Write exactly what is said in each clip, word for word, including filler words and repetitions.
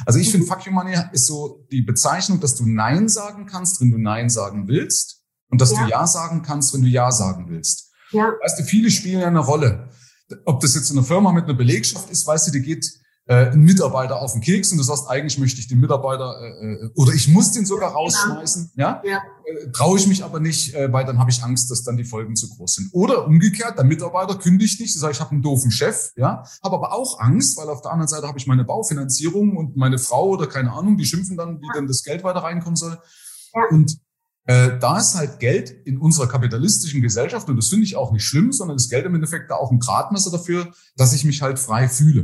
Also ich finde, Fuck You Money ist so die Bezeichnung, dass du Nein sagen kannst, wenn du Nein sagen willst und dass ja. du Ja sagen kannst, wenn du Ja sagen willst. Ja. Weißt du, viele spielen ja eine Rolle. Ob das jetzt eine Firma mit einer Belegschaft ist, weißt du, die geht äh, ein Mitarbeiter auf den Keks und du sagst, eigentlich möchte ich den Mitarbeiter äh, oder ich muss den sogar rausschmeißen, ja, ja. äh, traue ich mich aber nicht, äh, weil dann habe ich Angst, dass dann die Folgen zu groß sind. Oder umgekehrt, der Mitarbeiter kündigt nicht, sagt, ich habe einen doofen Chef, ja, habe aber auch Angst, weil auf der anderen Seite habe ich meine Baufinanzierung und meine Frau oder keine Ahnung, die schimpfen dann, wie ja. dann das Geld weiter reinkommen soll. Ja. Und äh, da ist halt Geld in unserer kapitalistischen Gesellschaft, und das finde ich auch nicht schlimm, sondern das Geld im Endeffekt da auch ein Gradmesser dafür, dass ich mich halt frei fühle.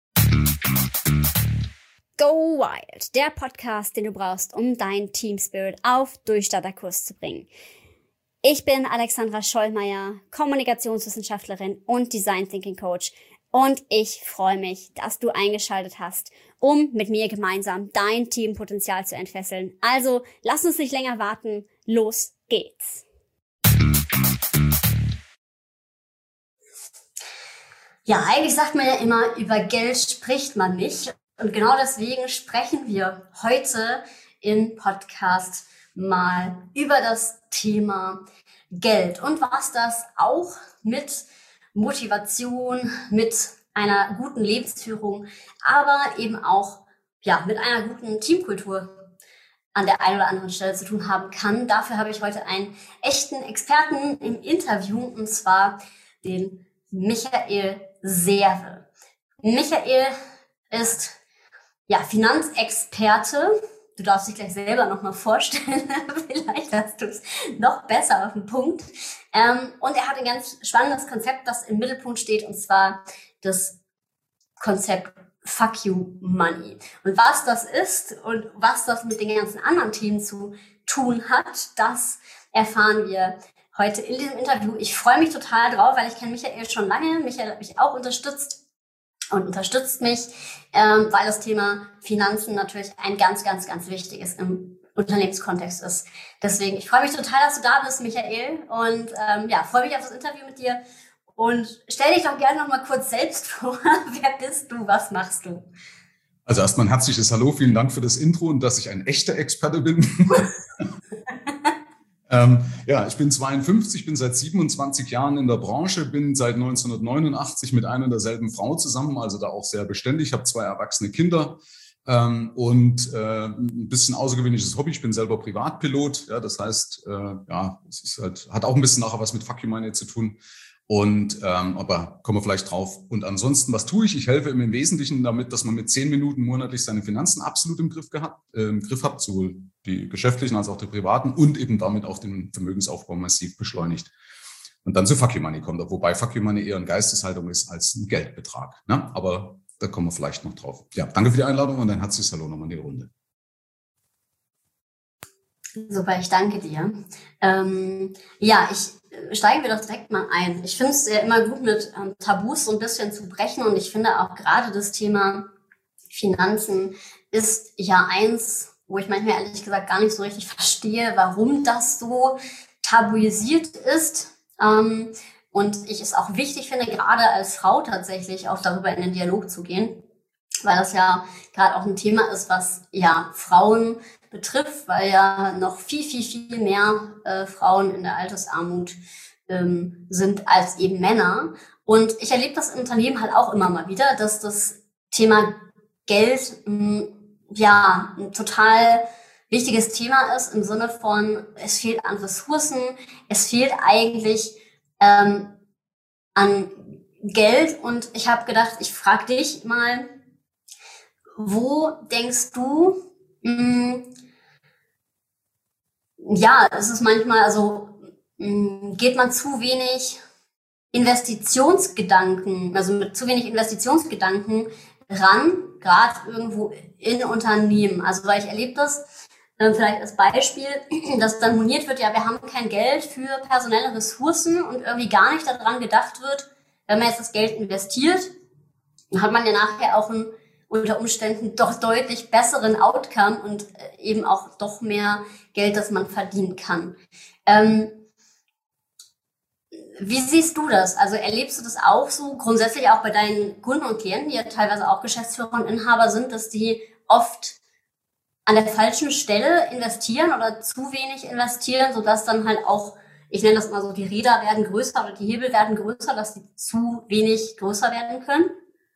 Go Wild, der Podcast, den du brauchst, um deinen Team Spirit auf Durchstarterkurs zu bringen. Ich bin Alexandra Schollmeier, Kommunikationswissenschaftlerin und Design Thinking Coach, und ich freue mich, dass du eingeschaltet hast, um mit mir gemeinsam dein Teampotenzial zu entfesseln. Also lass uns nicht länger warten, los geht's. Ja, eigentlich sagt man ja immer, über Geld spricht man nicht. Und genau deswegen sprechen wir heute im Podcast mal über das Thema Geld und was das auch mit Motivation, mit einer guten Lebensführung, aber eben auch ja mit einer guten Teamkultur an der einen oder anderen Stelle zu tun haben kann. Dafür habe ich heute einen echten Experten im Interview, und zwar den Michael Serve. Michael ist ja Finanzexperte. Du darfst dich gleich selber nochmal vorstellen. Vielleicht hast du es noch besser auf den Punkt. Ähm, und er hat ein ganz spannendes Konzept, das im Mittelpunkt steht, und zwar das Konzept Fuck You Money. Und was das ist und was das mit den ganzen anderen Themen zu tun hat, das erfahren wir heute in diesem Interview. Ich freue mich total drauf, weil ich kenne Michael schon lange. Michael hat mich auch unterstützt und unterstützt mich, ähm, weil das Thema Finanzen natürlich ein ganz, ganz, ganz wichtiges im Unternehmenskontext ist. Deswegen, ich freue mich total, dass du da bist, Michael, und ähm, ja, freue mich auf das Interview mit dir. Und stell dich doch gerne noch mal kurz selbst vor. Wer bist du? Was machst du? Also erstmal ein herzliches Hallo, vielen Dank für das Intro und dass ich ein echter Experte bin. ähm, ja, ich bin zweiundfünfzig, bin seit siebenundzwanzig Jahren in der Branche, bin seit neunzehnhundertneunundachtzig mit einer und derselben Frau zusammen, also da auch sehr beständig, habe zwei erwachsene Kinder ähm, und äh, ein bisschen außergewöhnliches Hobby. Ich bin selber Privatpilot, ja, das heißt, äh, ja, es ist halt, hat auch ein bisschen nachher was mit Fuck You Money zu tun. Und ähm, aber kommen wir vielleicht drauf. Und ansonsten, was tue ich? Ich helfe im Wesentlichen damit, dass man mit zehn Minuten monatlich seine Finanzen absolut im Griff gehabt, äh, im Griff hat, sowohl die geschäftlichen als auch die privaten, und eben damit auch den Vermögensaufbau massiv beschleunigt. Und dann zu Fuck You Money kommt, wobei Fuck You Money eher eine Geisteshaltung ist als ein Geldbetrag. Ne? Aber da kommen wir vielleicht noch drauf. Ja, danke für die Einladung und ein herzliches Hallo nochmal in die Runde. Super, ich danke dir. Ähm, ja, ich steigen wir doch direkt mal ein. Ich finde es ja immer gut, mit ähm, Tabus so ein bisschen zu brechen, und ich finde auch gerade das Thema Finanzen ist ja eins, wo ich manchmal ehrlich gesagt gar nicht so richtig verstehe, warum das so tabuisiert ist. Ähm, und ich es auch wichtig finde, gerade als Frau tatsächlich auch darüber in den Dialog zu gehen, weil das ja gerade auch ein Thema ist, was ja Frauen betrifft, weil ja noch viel, viel, viel mehr äh, Frauen in der Altersarmut ähm, sind als eben Männer. Und ich erlebe das im Unternehmen halt auch immer mal wieder, dass das Thema Geld mh, ja ein total wichtiges Thema ist, im Sinne von, es fehlt an Ressourcen, es fehlt eigentlich ähm, an Geld. Und ich habe gedacht, ich frage dich mal, wo denkst du, mh, ja, es ist manchmal, also mh, geht man zu wenig Investitionsgedanken, also mit zu wenig Investitionsgedanken ran, gerade irgendwo in Unternehmen. Also weil ich erlebe das, äh, vielleicht als Beispiel, dass dann moniert wird, ja, wir haben kein Geld für personelle Ressourcen, und irgendwie gar nicht daran gedacht wird, wenn man jetzt das Geld investiert, dann hat man ja nachher auch einen unter Umständen doch deutlich besseren Outcome und eben auch doch mehr Geld, das man verdienen kann. Ähm, wie siehst du das? Also erlebst du das auch so grundsätzlich auch bei deinen Kunden und Klienten, die ja teilweise auch Geschäftsführer und Inhaber sind, dass die oft an der falschen Stelle investieren oder zu wenig investieren, sodass dann halt auch, ich nenne das mal so, die Räder werden größer oder die Hebel werden größer, dass sie zu wenig größer werden können?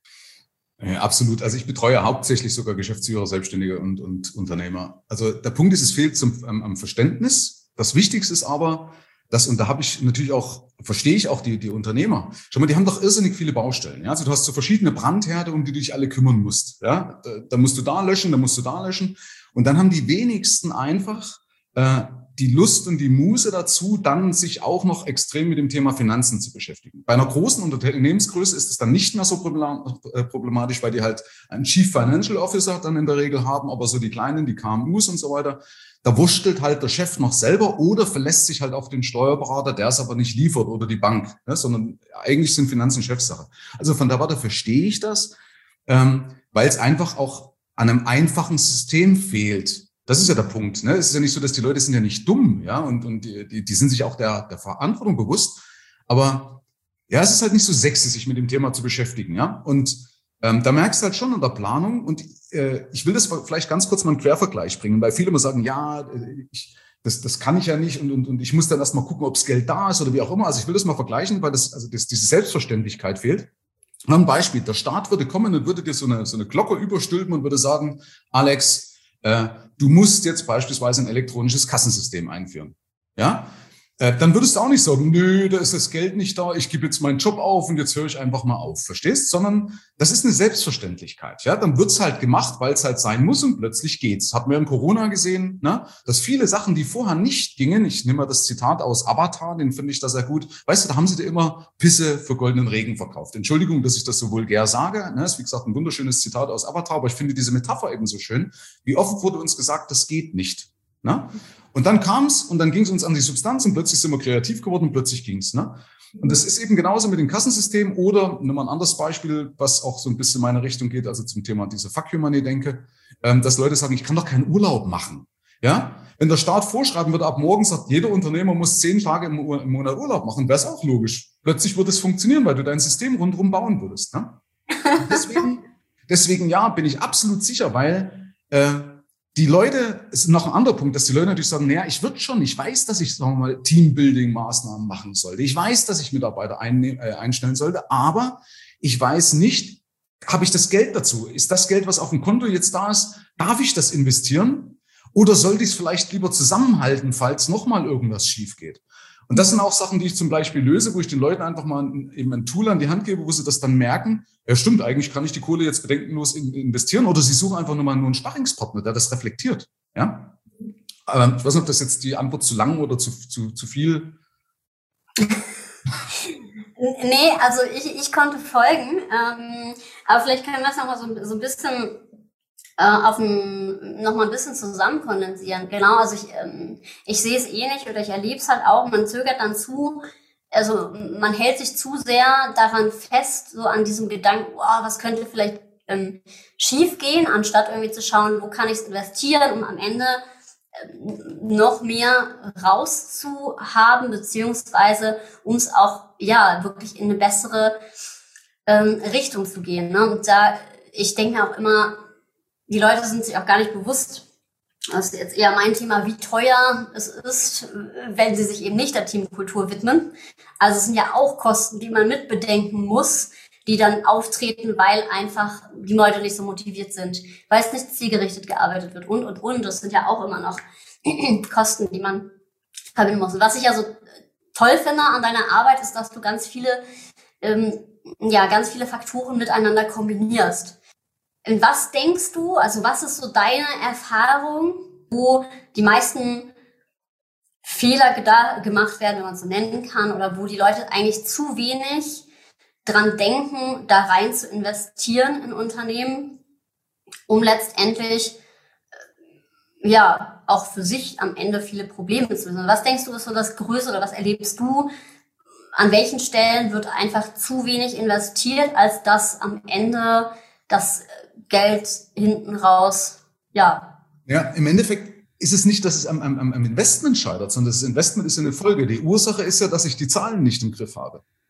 Ja, absolut. Also ich betreue hauptsächlich sogar Geschäftsführer, Selbstständige und, und Unternehmer. Also der Punkt ist, es fehlt zum, am, am Verständnis. Das Wichtigste ist aber, dass, und da habe ich natürlich auch, verstehe ich auch die, die Unternehmer. Schau mal, die haben doch irrsinnig viele Baustellen. Ja? Also du hast so verschiedene Brandherde, um die du dich alle kümmern musst. Ja? Da, da musst du da löschen, da musst du da löschen. Und dann haben die wenigsten einfach äh, die Lust und die Muße dazu, dann sich auch noch extrem mit dem Thema Finanzen zu beschäftigen. Bei einer großen Unternehmensgröße ist es dann nicht mehr so problematisch, weil die halt einen Chief Financial Officer dann in der Regel haben, aber so die Kleinen, die K M Us und so weiter, da wurschtelt halt der Chef noch selber oder verlässt sich halt auf den Steuerberater, der es aber nicht liefert oder die Bank, ne, sondern eigentlich sind Finanzen Chefsache. Also von der Warte verstehe ich das, ähm, weil es einfach auch an einem einfachen System fehlt. Das ist ja der Punkt. Ne? Es ist ja nicht so, dass die Leute sind ja nicht dumm, ja, und, und die, die sind sich auch der, der Verantwortung bewusst. Aber ja, es ist halt nicht so sexy, sich mit dem Thema zu beschäftigen, ja. Und ähm, da merkst du halt schon in der Planung. Und äh, ich will das vielleicht ganz kurz mal einen Quervergleich bringen, weil viele immer sagen, ja, ich, das, das kann ich ja nicht und, und, und ich muss dann erst mal gucken, ob das Geld da ist oder wie auch immer. Also ich will das mal vergleichen, weil das, also das, diese Selbstverständlichkeit fehlt. Ein Beispiel: Der Staat würde kommen und würde dir so eine, so eine Glocke überstülpen und würde sagen, Alex, äh, du musst jetzt beispielsweise ein elektronisches Kassensystem einführen. Ja? Äh, dann würdest du auch nicht sagen, nö, da ist das Geld nicht da, ich gebe jetzt meinen Job auf und jetzt höre ich einfach mal auf. Verstehst? Sondern das ist eine Selbstverständlichkeit. Ja? Dann wird's halt gemacht, weil es halt sein muss und plötzlich geht's. Hatten wir in Corona gesehen, ne? Dass viele Sachen, die vorher nicht gingen, ich nehme mal das Zitat aus Avatar, den finde ich da sehr gut, weißt du, da haben sie dir immer Pisse für goldenen Regen verkauft. Entschuldigung, dass ich das so vulgär sage, ne? Das ist wie gesagt ein wunderschönes Zitat aus Avatar, aber ich finde diese Metapher eben so schön. Wie oft wurde uns gesagt, das geht nicht. Ne? Und dann kam's und dann ging's uns an die Substanz und plötzlich sind wir kreativ geworden und plötzlich ging's. Ne? Und das ist eben genauso mit dem Kassensystem oder, nimm mal ein anderes Beispiel, was auch so ein bisschen in meine Richtung geht, also zum Thema diese Fuck you Money denke, ähm, dass Leute sagen, ich kann doch keinen Urlaub machen. Ja? Wenn der Staat vorschreiben würde, ab morgen sagt, jeder Unternehmer muss zehn Tage im, im Monat Urlaub machen, wäre es auch logisch. Plötzlich würde es funktionieren, weil du dein System rundherum bauen würdest. Ne? Deswegen, deswegen ja, bin ich absolut sicher, weil äh, die Leute, es ist noch ein anderer Punkt, dass die Leute natürlich sagen, naja, ich würde schon, ich weiß, dass ich, sagen wir mal, Teambuilding-Maßnahmen machen sollte. Ich weiß, dass ich Mitarbeiter einnehmen, äh, einstellen sollte, aber ich weiß nicht, habe ich das Geld dazu? Ist das Geld, was auf dem Konto jetzt da ist, darf ich das investieren? Oder sollte ich es vielleicht lieber zusammenhalten, falls nochmal irgendwas schief geht? Und das sind auch Sachen, die ich zum Beispiel löse, wo ich den Leuten einfach mal eben ein Tool an die Hand gebe, wo sie das dann merken, ja stimmt, eigentlich kann ich die Kohle jetzt bedenkenlos investieren, oder sie suchen einfach nur mal nur einen Sparringspartner, der das reflektiert. Ja? Aber ich weiß nicht, ob das jetzt die Antwort zu lang oder zu, zu, zu viel. Nee, also ich, ich konnte folgen, ähm, aber vielleicht können wir das nochmal so, so ein bisschen äh, auf ein, noch mal ein bisschen zusammen kondensieren. Genau, also ich, ähm, ich sehe es ähnlich oder ich erlebe es halt auch, man zögert dann zu, also man hält sich zu sehr daran fest, so an diesem Gedanken, oh, was könnte vielleicht ähm, schief gehen, anstatt irgendwie zu schauen, wo kann ich es investieren, um am Ende ähm, noch mehr rauszuhaben, beziehungsweise um es auch ja wirklich in eine bessere ähm, Richtung zu gehen. Ne? Und da, ich denke auch immer, die Leute sind sich auch gar nicht bewusst, das ist jetzt eher mein Thema, wie teuer es ist, wenn sie sich eben nicht der Teamkultur widmen. Also es sind ja auch Kosten, die man mitbedenken muss, die dann auftreten, weil einfach die Leute nicht so motiviert sind, weil es nicht zielgerichtet gearbeitet wird und, und, und. Das sind ja auch immer noch Kosten, die man verbinden muss. Und was ich ja so toll finde an deiner Arbeit, ist, dass du ganz viele, ähm, ja, ganz viele Faktoren miteinander kombinierst. Und was denkst du, also was ist so deine Erfahrung, wo die meisten Fehler geda- gemacht werden, wenn man es so nennen kann, oder wo die Leute eigentlich zu wenig dran denken, da rein zu investieren in Unternehmen, um letztendlich, ja, auch für sich am Ende viele Probleme zu lösen? Was denkst du, ist so das Größte, oder was erlebst du? An welchen Stellen wird einfach zu wenig investiert, als dass am Ende das Geld hinten raus, ja. Ja, im Endeffekt ist es nicht, dass es am, am, am Investment scheitert, sondern das Investment ist eine Folge. Die Ursache ist ja, dass ich die Zahlen nicht im Griff habe.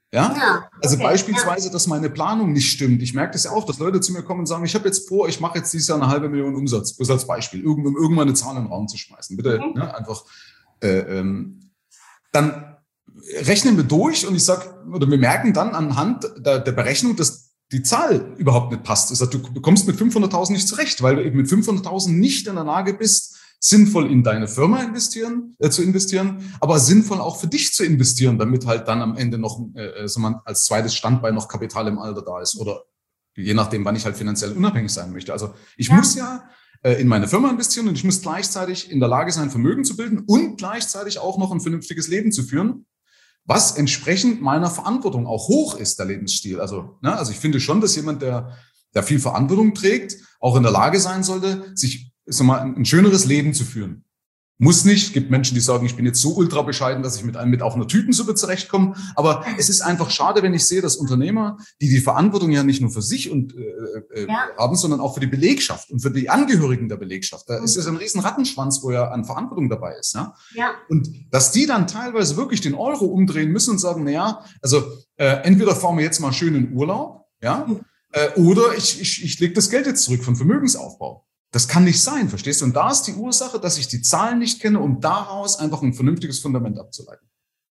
Ja? Ja, okay. Also beispielsweise, dass meine Planung nicht stimmt. Ich merke das ja auch, dass Leute zu mir kommen und sagen, ich habe jetzt vor, ich mache jetzt dieses Jahr eine halbe Million Umsatz. Bloß als Beispiel, um irgendwann eine Zahl in den Raum zu schmeißen. Bitte mhm. ne, einfach. Äh, ähm, dann rechnen wir durch und ich sage, oder wir merken dann anhand der, der Berechnung, dass die Zahl überhaupt nicht passt. Das heißt, du kommst mit fünfhunderttausend nicht zurecht, weil du eben mit fünfhunderttausend nicht in der Lage bist, sinnvoll in deine Firma investieren, äh, zu investieren, aber sinnvoll auch für dich zu investieren, damit halt dann am Ende noch äh, so man als zweites Standbein noch Kapital im Alter da ist oder je nachdem, wann ich halt finanziell unabhängig sein möchte. Also ich ja. muss ja äh, in meine Firma investieren und ich muss gleichzeitig in der Lage sein, Vermögen zu bilden und gleichzeitig auch noch ein vernünftiges Leben zu führen, was entsprechend meiner Verantwortung auch hoch ist, der Lebensstil. Also, ne, also ich finde schon, dass jemand, der, der viel Verantwortung trägt, auch in der Lage sein sollte, sich sag mal, ein schöneres Leben zu führen. Muss nicht. Gibt Menschen, die sagen, ich bin jetzt so ultra bescheiden, dass ich mit einem mit auch einer Tütensuppe zurechtkomme. Aber es ist einfach schade, wenn ich sehe, dass Unternehmer, die die Verantwortung ja nicht nur für sich und äh, ja. haben, sondern auch für die Belegschaft und für die Angehörigen der Belegschaft. Da mhm. ist ja so ein riesen Rattenschwanz, wo ja an Verantwortung dabei ist. Ja? Ja. Und dass die dann teilweise wirklich den Euro umdrehen müssen und sagen, na ja, also äh, entweder fahren wir jetzt mal schön in Urlaub, ja, mhm. äh, oder ich ich ich lege das Geld jetzt zurück von Vermögensaufbau. Das kann nicht sein, verstehst du? Und da ist die Ursache, dass ich die Zahlen nicht kenne, um daraus einfach ein vernünftiges Fundament abzuleiten.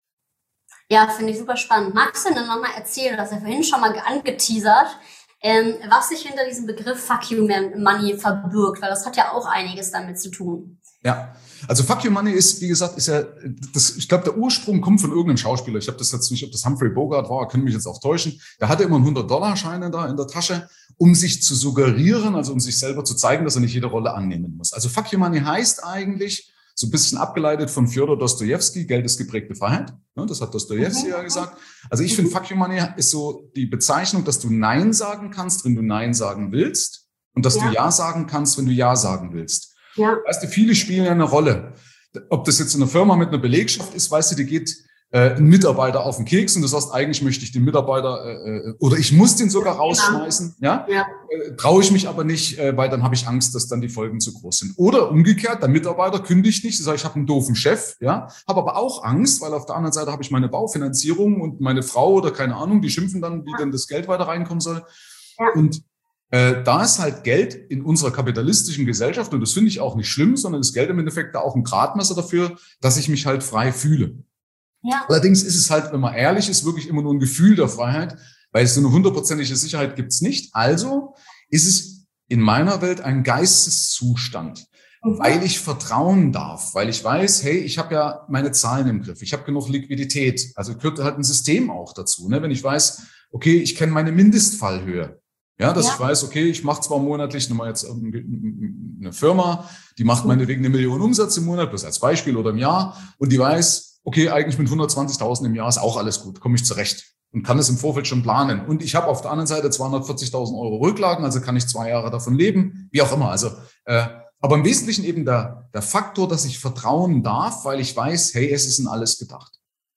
Ja, finde ich super spannend. Magst du denn nochmal erzählen, du hast ja vorhin schon mal angeteasert, ähm, was sich hinter diesem Begriff Fuck You Money verbirgt, weil das hat ja auch einiges damit zu tun. Ja, also Fuck You Money ist, wie gesagt, ist ja, das, ich glaube, der Ursprung kommt von irgendeinem Schauspieler. Ich habe das jetzt nicht, ob das Humphrey Bogart war, können mich jetzt auch täuschen. Der hatte immer einen hundert-Dollar-Schein da in der Tasche, um sich zu suggerieren, also um sich selber zu zeigen, dass er nicht jede Rolle annehmen muss. Also Fuck You Money heißt eigentlich, so ein bisschen abgeleitet von Fjodor Dostojewski, Geld ist geprägte Freiheit. Das hat Dostojewski ja gesagt. Also ich finde, Fuck You Money ist so die Bezeichnung, dass du Nein sagen kannst, wenn du Nein sagen willst und dass ja. du Ja sagen kannst, wenn du Ja sagen willst. Ja. Weißt du, viele spielen ja eine Rolle. Ob das jetzt in einer Firma mit einer Belegschaft ist, weißt du, die geht äh, ein Mitarbeiter auf den Keks und du sagst, eigentlich möchte ich den Mitarbeiter äh, oder ich muss den sogar rausschmeißen. Ja, ja? Äh, traue ich mich aber nicht, äh, weil dann habe ich Angst, dass dann die Folgen zu groß sind. Oder umgekehrt, der Mitarbeiter kündigt nicht, sagt, ich habe einen doofen Chef, ja, habe aber auch Angst, weil auf der anderen Seite habe ich meine Baufinanzierung und meine Frau oder keine Ahnung, die schimpfen dann, wie ja. denn das Geld weiter reinkommen soll. Ja. Und Äh, da ist halt Geld in unserer kapitalistischen Gesellschaft, und das finde ich auch nicht schlimm, sondern ist Geld im Endeffekt da auch ein Gradmesser dafür, dass ich mich halt frei fühle. Ja. Allerdings ist es halt, wenn man ehrlich ist, wirklich immer nur ein Gefühl der Freiheit, weil so eine hundertprozentige Sicherheit gibt's nicht. Also ist es in meiner Welt ein Geisteszustand, mhm. weil ich vertrauen darf, weil ich weiß, hey, ich habe ja meine Zahlen im Griff, ich habe genug Liquidität. Also gehört halt ein System auch dazu, ne? Wenn ich weiß, okay, ich kenne meine Mindestfallhöhe. Ja, dass ja. ich weiß, okay, ich mache zwar monatlich nochmal jetzt eine Firma, die macht meinetwegen eine Million Umsatz im Monat, bloß als Beispiel oder im Jahr, und die weiß, okay, eigentlich mit hundertzwanzigtausend im Jahr ist auch alles gut, komme ich zurecht und kann es im Vorfeld schon planen. Und ich habe auf der anderen Seite zweihundertvierzigtausend Euro Rücklagen, also kann ich zwei Jahre davon leben, wie auch immer. Also, äh, aber im Wesentlichen eben der, der Faktor, dass ich vertrauen darf, weil ich weiß, hey, es ist in alles gedacht.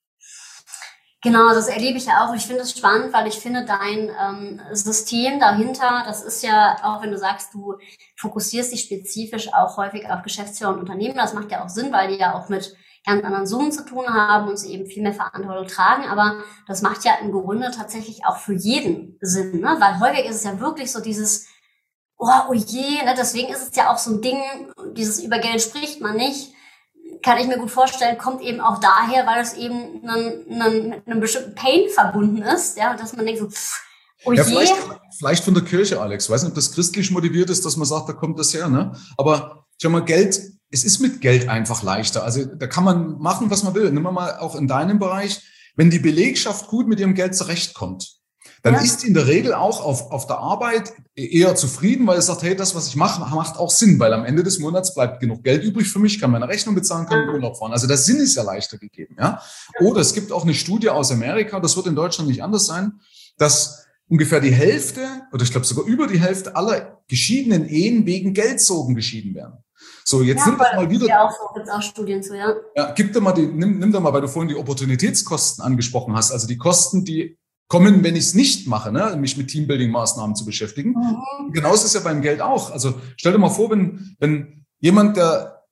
Genau, das erlebe ich ja auch. Ich finde es spannend, weil ich finde, dein ähm, System dahinter, das ist ja, auch wenn du sagst, du fokussierst dich spezifisch auch häufig auf Geschäftsführer und Unternehmen, das macht ja auch Sinn, weil die ja auch mit ganz anderen Summen zu tun haben und sie eben viel mehr Verantwortung tragen, aber das macht ja im Grunde tatsächlich auch für jeden Sinn, ne? Weil häufig ist es ja wirklich so dieses, oh, oh je, ne? Deswegen ist es ja auch so ein Ding, dieses über Geld spricht man nicht, kann ich mir gut vorstellen, kommt eben auch daher, weil es eben einen, einen, mit einem bestimmten Pain verbunden ist, ja, dass man denkt so, pff, oh ja, je. Vielleicht, vielleicht von der Kirche, Alex. Ich weiß nicht, ob das christlich motiviert ist, dass man sagt, da kommt das her, ne? Aber schau mal, Geld, es ist mit Geld einfach leichter. Also da kann man machen, was man will. Nimm mal auch in deinem Bereich, wenn die Belegschaft gut mit ihrem Geld zurechtkommt, dann ja. ist in der Regel auch auf, auf der Arbeit eher zufrieden, weil es sagt, hey, das, was ich mache, macht auch Sinn, weil am Ende des Monats bleibt genug Geld übrig für mich, kann meine Rechnung bezahlen, kann in Urlaub fahren. Also der Sinn ist ja leichter gegeben. Ja? Oder es gibt auch eine Studie aus Amerika, das wird in Deutschland nicht anders sein, dass ungefähr die Hälfte, oder ich glaube sogar über die Hälfte aller geschiedenen Ehen wegen Geldsorgen geschieden werden. So, jetzt ja, nimm doch mal wieder. Ja, auch so, gibt's auch Studien zu, ja. Ja, gib dir mal die, nimm, nimm doch mal, weil du vorhin die Opportunitätskosten angesprochen hast, also die Kosten, die kommen, wenn ich es nicht mache, ne, mich mit Teambuilding-Maßnahmen zu beschäftigen. Mhm. Genauso ist es ja beim Geld auch. Also stell dir mal vor, wenn, wenn jemand, der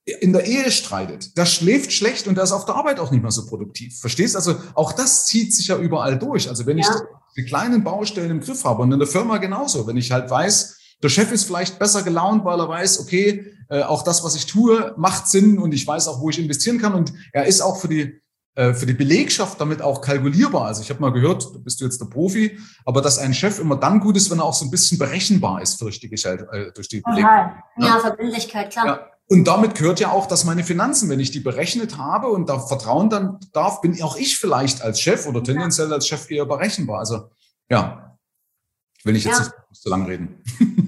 in der Ehe streitet, der schläft schlecht und der ist auf der Arbeit auch nicht mehr so produktiv. Verstehst? Also auch das zieht sich ja überall durch. Also wenn ja. ich die kleinen Baustellen im Griff habe und in der Firma genauso, wenn ich halt weiß, der Chef ist vielleicht besser gelaunt, weil er weiß, okay, äh, auch das, was ich tue, macht Sinn und ich weiß auch, wo ich investieren kann und er ist auch für die äh, für die Belegschaft damit auch kalkulierbar. Also ich habe mal gehört, du bist jetzt der Profi, aber dass ein Chef immer dann gut ist, wenn er auch so ein bisschen berechenbar ist durch die, äh, durch die Belegschaft. Ja, ja, Verbindlichkeit, klar. Ja. Und damit gehört ja auch, dass meine Finanzen, wenn ich die berechnet habe und da vertrauen dann darf, bin auch ich vielleicht als Chef oder tendenziell als Chef eher berechenbar. Also ja, will ich jetzt ja. nicht so lang reden.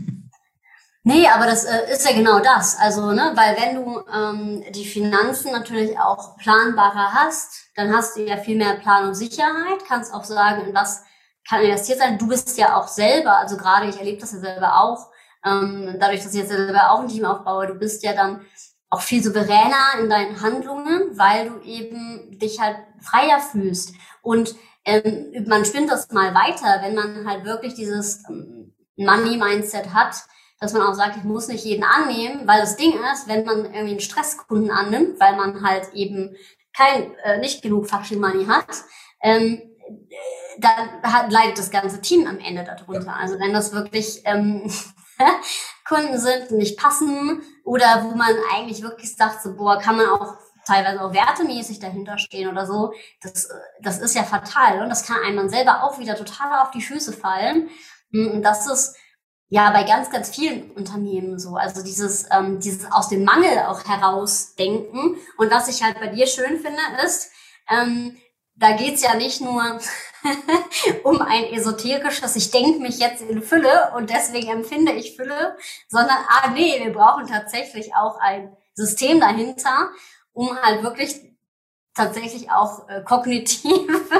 Nee, aber das äh, ist ja genau das. Also, ne, weil wenn du ähm, die Finanzen natürlich auch planbarer hast, dann hast du ja viel mehr Planungssicherheit, kannst auch sagen, in was kann investiert sein. Du bist ja auch selber, also gerade ich erlebe das ja selber auch, Ähm, dadurch, dass ich jetzt selber auch ein Team aufbaue, du bist ja dann auch viel souveräner in deinen Handlungen, weil du eben dich halt freier fühlst. Und ähm, man spinnt das mal weiter, wenn man halt wirklich dieses ähm, Money-Mindset hat, dass man auch sagt, ich muss nicht jeden annehmen, weil das Ding ist, wenn man irgendwie einen Stresskunden annimmt, weil man halt eben kein äh, nicht genug Fucking Money hat, ähm, dann hat, leidet das ganze Team am Ende darunter. Also wenn das wirklich ähm, Kunden sind, die nicht passen oder wo man eigentlich wirklich sagt, so, boah, kann man auch teilweise auch wertemäßig dahinter stehen oder so, das, das ist ja fatal und das kann einem dann selber auch wieder total auf die Füße fallen. Und das ist ja bei ganz, ganz vielen Unternehmen so, also dieses, ähm, dieses aus dem Mangel auch herausdenken. Und was ich halt bei dir schön finde, ist, ähm, da geht's ja nicht nur um ein esoterisches, ich denke mich jetzt in Fülle und deswegen empfinde ich Fülle, sondern, ah nee, wir brauchen tatsächlich auch ein System dahinter, um halt wirklich tatsächlich auch äh, kognitiv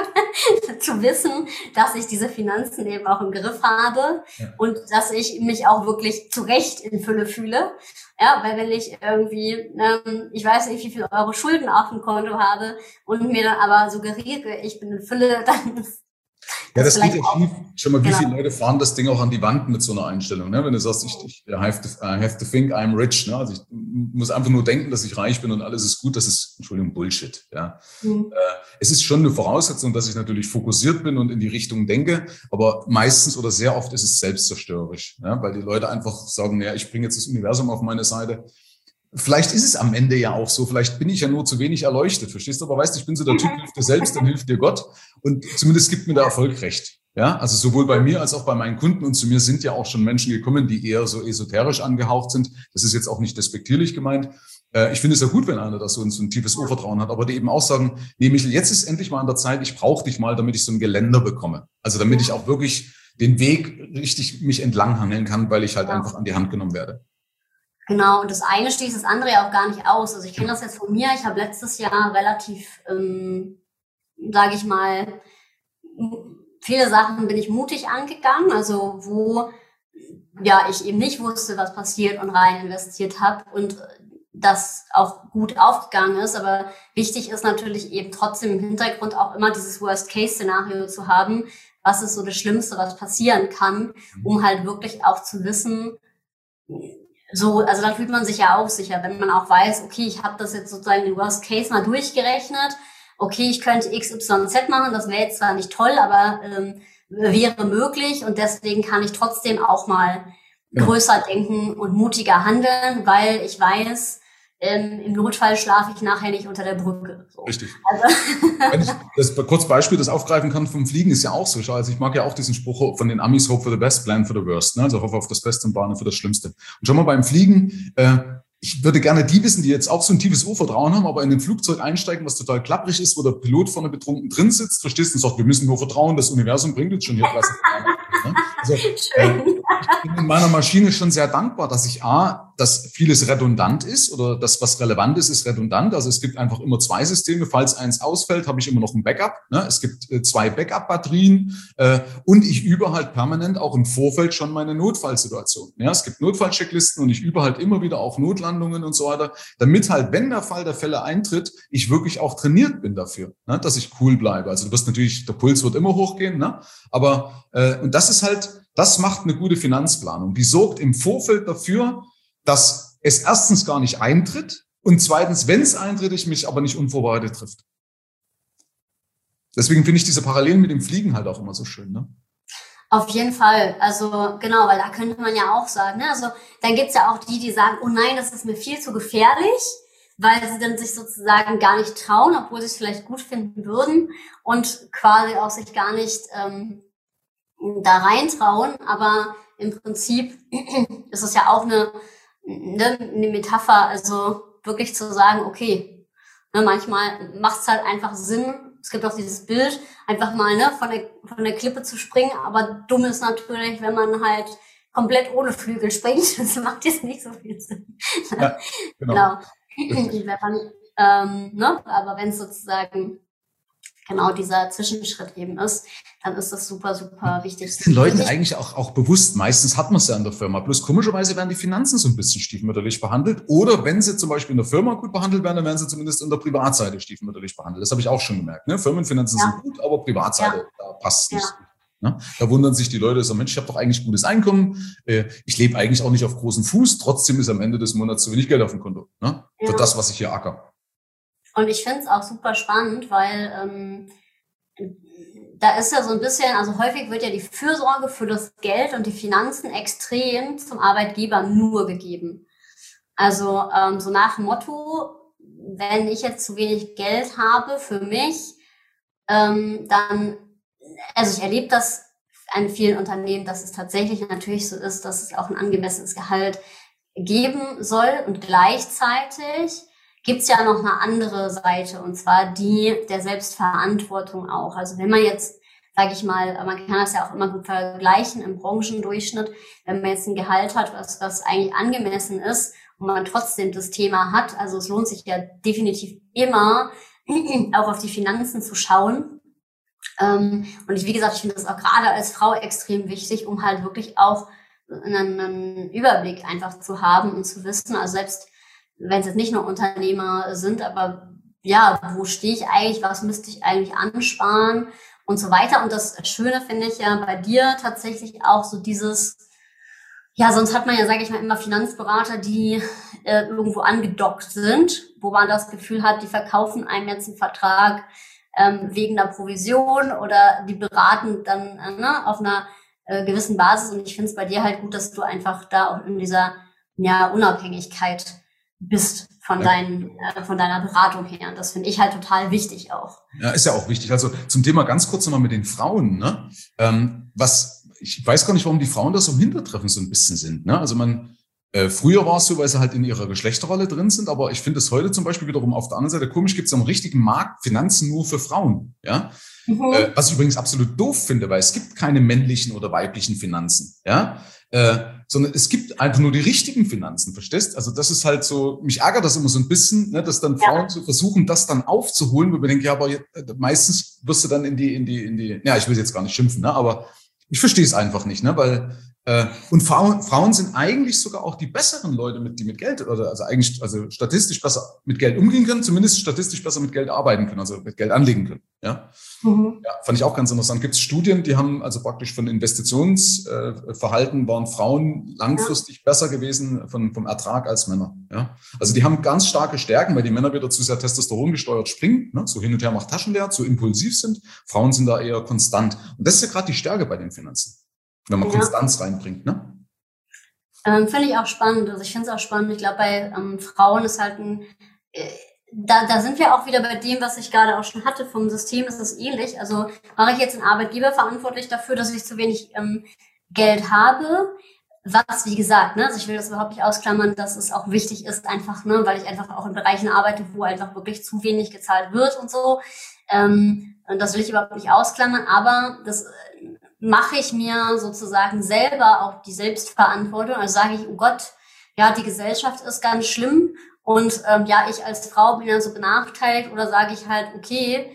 zu wissen, dass ich diese Finanzen eben auch im Griff habe ja. und dass ich mich auch wirklich zu Recht in Fülle fühle. Ja, weil wenn ich irgendwie, ähm, ich weiß nicht, wie viel Euro Schulden auf dem Konto habe und mir dann aber suggeriere, ich bin in Fülle, dann ist ja, das geht ja schief. Schau mal, wie genau. viele Leute fahren das Ding auch an die Wand mit so einer Einstellung. Ne? Wenn du sagst, ich, ich I, have to, I have to think I'm rich. Ne? Also ich muss einfach nur denken, dass ich reich bin und alles ist gut. Das ist, Entschuldigung, Bullshit. Ja? Mhm. Äh, es ist schon eine Voraussetzung, dass ich natürlich fokussiert bin und in die Richtung denke. Aber meistens oder sehr oft ist es selbstzerstörerisch. Ja? Weil die Leute einfach sagen, ja, ich bringe jetzt das Universum auf meine Seite. Vielleicht ist es am Ende ja auch so, vielleicht bin ich ja nur zu wenig erleuchtet, verstehst du? Aber weißt du, ich bin so der Typ, hilf dir selbst, dann hilft dir Gott. Und zumindest gibt mir der Erfolg recht. Ja, also sowohl bei mir als auch bei meinen Kunden. Und zu mir sind ja auch schon Menschen gekommen, die eher so esoterisch angehaucht sind. Das ist jetzt auch nicht despektierlich gemeint. Äh, ich finde es ja gut, wenn einer da so ein, so ein tiefes Urvertrauen hat, aber die eben auch sagen, nee, Michel, jetzt ist endlich mal an der Zeit, ich brauche dich mal, damit ich so ein Geländer bekomme. Also damit ich auch wirklich den Weg richtig mich entlanghangeln kann, weil ich halt ja. einfach an die Hand genommen werde. Genau, und das eine schließt das andere ja auch gar nicht aus. Also ich kenne das jetzt von mir. Ich habe letztes Jahr relativ, ähm, sage ich mal, viele Sachen bin ich mutig angegangen. Also wo ja ich eben nicht wusste, was passiert und rein investiert habe und das auch gut aufgegangen ist. Aber wichtig ist natürlich eben trotzdem im Hintergrund auch immer dieses Worst-Case-Szenario zu haben. Was ist so das Schlimmste, was passieren kann, um halt wirklich auch zu wissen, so, also dann fühlt man sich ja auch sicher, wenn man auch weiß, okay, ich habe das jetzt sozusagen den Worst Case mal durchgerechnet. Okay, ich könnte X Y Z machen, das wäre jetzt zwar nicht toll, aber ähm, wäre möglich und deswegen kann ich trotzdem auch mal ja. größer denken und mutiger handeln, weil ich weiß, ähm, im Notfall schlafe ich nachher nicht unter der Brücke. So. Richtig. Also wenn ich das kurz Beispiel, das aufgreifen kann vom Fliegen, ist ja auch so. Also ich mag ja auch diesen Spruch von den Amis, hope for the best, plan for the worst. Ne? Also hoffe auf das Beste und plane für das Schlimmste. Und schon mal beim Fliegen, äh, ich würde gerne die wissen, die jetzt auch so ein tiefes Urvertrauen haben, aber in ein Flugzeug einsteigen, was total klapprig ist, wo der Pilot vorne betrunken drin sitzt, verstehst du, und sagt, wir müssen nur vertrauen, das Universum bringt uns schon hier Klasse. Also, äh, ich bin in meiner Maschine schon sehr dankbar, dass ich A, dass vieles redundant ist oder das, was relevant ist, ist redundant. Also es gibt einfach immer zwei Systeme. Falls eins ausfällt, habe ich immer noch ein Backup. Ne? Es gibt äh, zwei Backup-Batterien äh, und ich übe halt permanent auch im Vorfeld schon meine Notfallsituation. Ja? Es gibt Notfallchecklisten und ich übe halt immer wieder auch Notlandungen und so weiter, damit halt, wenn der Fall der Fälle eintritt, ich wirklich auch trainiert bin dafür, ne? Dass ich cool bleibe. Also du wirst natürlich, der Puls wird immer hochgehen, ne? Aber äh, und das ist halt, das macht eine gute Finanzplanung. Die sorgt im Vorfeld dafür, dass es erstens gar nicht eintritt, Und zweitens, wenn es eintritt, ich mich aber nicht unvorbereitet trifft. Deswegen finde ich diese Parallelen mit dem Fliegen halt auch immer so schön, ne? Auf jeden Fall. Also genau, weil da könnte man ja auch sagen, ne? Also dann gibt's ja auch die, die sagen, oh nein, das ist mir viel zu gefährlich, weil sie dann sich sozusagen gar nicht trauen, obwohl sie es vielleicht gut finden würden und quasi auch sich gar nicht ähm, da reintrauen. Aber im Prinzip ist es ja auch eine, eine, eine Metapher, also wirklich zu sagen, okay, ne, manchmal macht es halt einfach Sinn. Es gibt auch dieses Bild, einfach mal ne, von der von der Klippe zu springen, aber dumm ist natürlich, wenn man halt komplett ohne Flügel springt. Das macht jetzt nicht so viel Sinn. Ja, genau. Genau. Wenn man, ähm, ne, aber wenn es sozusagen genau dieser Zwischenschritt eben ist, dann ist das super, super wichtig. Das ist den Leuten eigentlich auch, auch bewusst. Meistens hat man es ja in der Firma. Bloß komischerweise werden die Finanzen so ein bisschen stiefmütterlich behandelt. Oder wenn sie zum Beispiel in der Firma gut behandelt werden, dann werden sie zumindest in der Privatseite stiefmütterlich behandelt. Das habe ich auch schon gemerkt. Ne? Firmenfinanzen ja. sind gut, aber Privatseite, ja. da passt es nicht. Ja. Ne? Da wundern sich die Leute, so Mensch, ich habe doch eigentlich gutes Einkommen. Ich lebe eigentlich auch nicht auf großen Fuß. Trotzdem ist am Ende des Monats zu wenig Geld auf dem Konto. Ne? Ja. Für das, was ich hier acker. Und ich finde es auch super spannend, weil ähm, da ist ja so ein bisschen, also häufig wird ja die Fürsorge für das Geld und die Finanzen extrem zum Arbeitgeber nur gegeben. Also ähm, so nach dem Motto, wenn ich jetzt zu wenig Geld habe für mich, ähm, dann, also ich erlebe das an vielen Unternehmen, dass es tatsächlich natürlich so ist, dass es auch ein angemessenes Gehalt geben soll und gleichzeitig gibt's ja noch eine andere Seite, und zwar die der Selbstverantwortung auch. Also wenn man jetzt, sage ich mal, man kann das ja auch immer gut vergleichen im Branchendurchschnitt, wenn man jetzt ein Gehalt hat, was, was eigentlich angemessen ist und man trotzdem das Thema hat, also es lohnt sich ja definitiv immer, auch auf die Finanzen zu schauen. Und ich, wie gesagt, ich finde das auch gerade als Frau extrem wichtig, um halt wirklich auch einen, einen Überblick einfach zu haben und zu wissen, also selbst wenn es jetzt nicht nur Unternehmer sind, aber ja, wo stehe ich eigentlich, was müsste ich eigentlich ansparen und so weiter. Und das Schöne finde ich ja bei dir tatsächlich auch so dieses, ja, sonst hat man ja, sage ich mal, immer Finanzberater, die äh, irgendwo angedockt sind, wo man das Gefühl hat, die verkaufen einem jetzt einen Vertrag ähm, wegen der Provision oder die beraten dann äh, ne, auf einer äh, gewissen Basis. Und ich finde es bei dir halt gut, dass du einfach da auch in dieser ja, Unabhängigkeit bist von deinen, äh, von deiner Beratung her. Und das finde ich halt total wichtig auch. Ja, ist ja auch wichtig. Also zum Thema ganz kurz nochmal mit den Frauen, ne? Ähm, was, ich weiß gar nicht, warum die Frauen da so im Hintertreffen so ein bisschen sind, ne? Also man, äh, früher war es so, weil sie halt in ihrer Geschlechterrolle drin sind, aber ich finde es heute zum Beispiel wiederum auf der anderen Seite komisch, gibt es am richtigen Markt Finanzen nur für Frauen, ja? Mhm. Äh, was ich übrigens absolut doof finde, weil es gibt keine männlichen oder weiblichen Finanzen, ja? Äh, sondern es gibt einfach nur die richtigen Finanzen, verstehst? Also das ist halt so, mich ärgert das immer so ein bisschen, ne, dass dann ja. Frauen so versuchen, das dann aufzuholen, wo wir denken, ja, aber jetzt, meistens wirst du dann in die, in die, in die, ja, ich will jetzt gar nicht schimpfen, ne, aber ich verstehe es einfach nicht, ne, weil äh, und Frauen, Frauen sind eigentlich sogar auch die besseren Leute, mit die mit Geld oder also eigentlich also statistisch besser mit Geld umgehen können, zumindest statistisch besser mit Geld arbeiten können, also mit Geld anlegen können. Ja, mhm. Ja, fand ich auch ganz interessant. Gibt es Studien, die haben also praktisch von Investitionsverhalten äh, waren Frauen langfristig ja. besser gewesen von, vom Ertrag als Männer. Ja, also die haben ganz starke Stärken, weil die Männer wieder zu sehr Testosteron gesteuert springen, ne, so hin und her macht Taschenleer, zu impulsiv sind. Frauen sind da eher konstant. Und das ist ja gerade die Stärke bei den Finanzen. Wenn man ja. Konstanz reinbringt, ne? Ähm, finde ich auch spannend. Also ich finde es auch spannend. Ich glaube, bei ähm, Frauen ist halt ein, äh, da, da sind wir auch wieder bei dem, was ich gerade auch schon hatte. Vom System ist es ähnlich. Also mache ich jetzt einen Arbeitgeber verantwortlich dafür, dass ich zu wenig ähm, Geld habe. Was, wie gesagt, ne, also ich will das überhaupt nicht ausklammern, dass es auch wichtig ist, einfach, ne, weil ich einfach auch in Bereichen arbeite, wo einfach wirklich zu wenig gezahlt wird und so. Ähm, und das will ich überhaupt nicht ausklammern, aber das mache ich mir sozusagen selber auch die Selbstverantwortung. Also sage ich, oh Gott, ja, die Gesellschaft ist ganz schlimm und ähm, ja, ich als Frau bin ja so benachteiligt, oder sage ich halt, okay,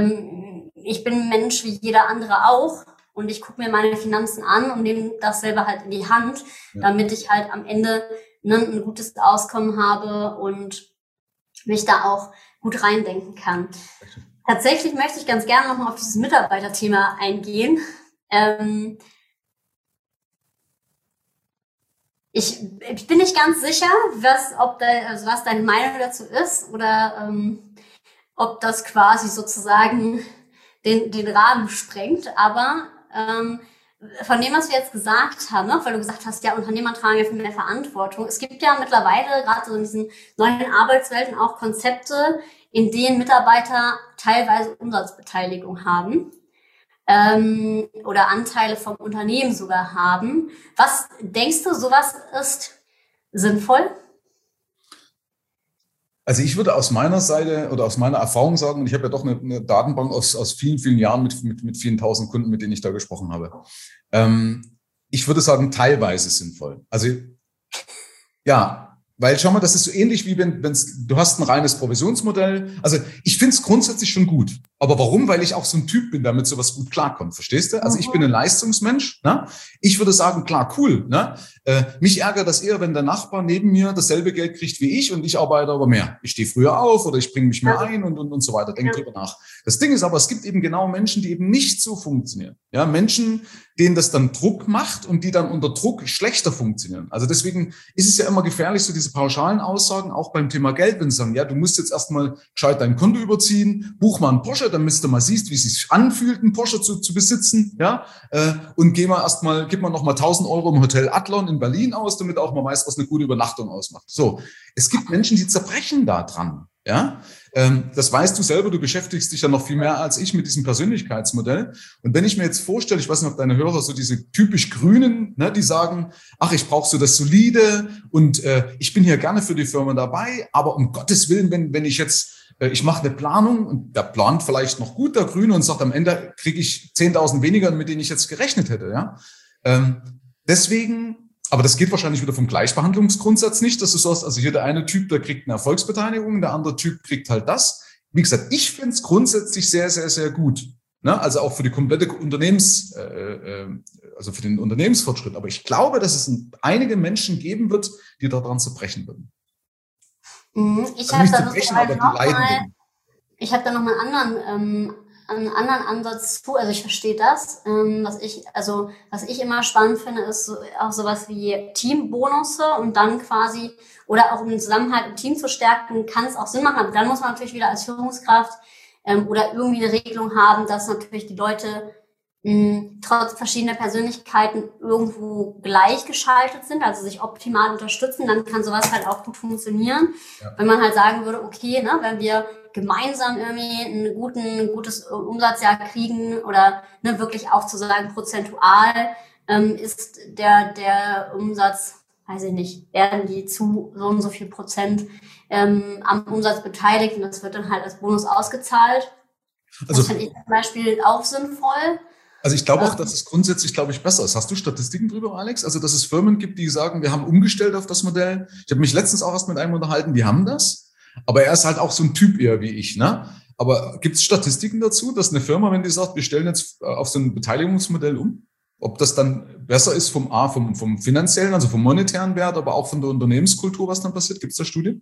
ähm, ich bin ein Mensch wie jeder andere auch und ich gucke mir meine Finanzen an und nehme das selber halt in die Hand, ja. damit ich halt am Ende ne, ein gutes Auskommen habe und mich da auch gut reindenken kann. Tatsächlich möchte ich ganz gerne nochmal auf dieses Mitarbeiterthema eingehen. Ähm, Ich, ich bin nicht ganz sicher, was, ob de, also was deine Meinung dazu ist oder ähm, ob das quasi sozusagen den, den Rahmen sprengt. Aber ähm, von dem, was wir jetzt gesagt haben, ne, weil du gesagt hast, ja, Unternehmer tragen ja viel mehr Verantwortung. Es gibt ja mittlerweile gerade so in diesen neuen Arbeitswelten auch Konzepte, in denen Mitarbeiter teilweise Umsatzbeteiligung haben. Ähm, oder Anteile vom Unternehmen sogar haben. Was denkst du, sowas ist sinnvoll? Also ich würde aus meiner Seite oder aus meiner Erfahrung sagen, und ich habe ja doch eine, eine Datenbank aus, aus vielen, vielen Jahren mit, mit, mit vielen tausend Kunden, mit denen ich da gesprochen habe. Ähm, ich würde sagen, teilweise sinnvoll. Also ja, weil schau mal, das ist so ähnlich wie wenn wenn's, du hast ein reines Provisionsmodell. Also ich finde es grundsätzlich schon gut. Aber warum? Weil ich auch so ein Typ bin, der mit sowas gut klarkommt. Verstehst du? Also ich bin ein Leistungsmensch. Ne? Ich würde sagen, klar, cool. Ne? Äh, mich ärgert das eher, wenn der Nachbar neben mir dasselbe Geld kriegt wie ich und ich arbeite aber mehr. Ich stehe früher auf oder ich bringe mich mehr ein und, und, und so weiter. Denk drüber nach. Das Ding ist aber, es gibt eben genau Menschen, die eben nicht so funktionieren. Ja, Menschen, denen das dann Druck macht und die dann unter Druck schlechter funktionieren. Also deswegen ist es ja immer gefährlich, so diese pauschalen Aussagen, auch beim Thema Geld, wenn sie sagen, ja, du musst jetzt erstmal gescheit dein Konto überziehen, buch mal einen Porsche, damit du mal siehst, wie es sich anfühlt, einen Porsche zu, zu besitzen, ja, äh, und geh mal erstmal, gib mal noch mal tausend Euro im Hotel Adlon in Berlin aus, damit auch mal weiß, was eine gute Übernachtung ausmacht. So, es gibt Menschen, die zerbrechen da dran. Ja, ähm, das weißt du selber, du beschäftigst dich ja noch viel mehr als ich mit diesem Persönlichkeitsmodell. Und wenn ich mir jetzt vorstelle, ich weiß nicht, ob deine Hörer so diese typisch Grünen, ne, die sagen, ach, ich brauche so das Solide und äh, ich bin hier gerne für die Firma dabei, aber um Gottes Willen, wenn, wenn ich jetzt, äh, ich mache eine Planung und der plant vielleicht noch gut, der Grüne, und sagt, am Ende kriege ich zehntausend weniger, mit denen ich jetzt gerechnet hätte. Ja, ähm, deswegen... Aber das geht wahrscheinlich wieder vom Gleichbehandlungsgrundsatz nicht, dass du sagst, also hier der eine Typ, der kriegt eine Erfolgsbeteiligung, der andere Typ kriegt halt das. Wie gesagt, ich finde es grundsätzlich sehr, sehr, sehr gut. Ne? Also auch für die komplette Unternehmens, äh, also für den Unternehmensfortschritt. Aber ich glaube, dass es einige Menschen geben wird, die daran zerbrechen würden. Ich also habe nicht da zerbrechen, aber die leiden würden. Ich habe da noch mal einen anderen, ähm, einen anderen Ansatz zu. Also ich verstehe das. Ähm, was ich, also was ich immer spannend finde, ist so, auch sowas wie Teambonusse und dann quasi oder auch um den Zusammenhalt im Team zu stärken, kann es auch Sinn machen. Aber dann muss man natürlich wieder als Führungskraft ähm, oder irgendwie eine Regelung haben, dass natürlich die Leute mh, trotz verschiedener Persönlichkeiten irgendwo gleichgeschaltet sind, also sich optimal unterstützen. Dann kann sowas halt auch gut funktionieren. Ja. Wenn man halt sagen würde, okay, ne, wenn wir gemeinsam irgendwie einen guten, ein gutes Umsatzjahr kriegen oder ne, wirklich auch zu sagen, prozentual ähm, ist der, der Umsatz, weiß ich nicht, werden die zu so und so viel Prozent ähm, am Umsatz beteiligt und das wird dann halt als Bonus ausgezahlt. Also, das finde ich zum Beispiel auch sinnvoll. Also ich glaube auch, dass es grundsätzlich, glaube ich, besser ist. Hast du Statistiken drüber, Alex? Also dass es Firmen gibt, die sagen, wir haben umgestellt auf das Modell. Ich habe mich letztens auch erst mit einem unterhalten, die haben das. Aber er ist halt auch so ein Typ eher wie ich, ne? Aber gibt es Statistiken dazu, dass eine Firma, wenn die sagt, wir stellen jetzt auf so ein Beteiligungsmodell um, ob das dann besser ist vom A, vom, vom finanziellen, also vom monetären Wert, aber auch von der Unternehmenskultur, was dann passiert? Gibt es da Studien?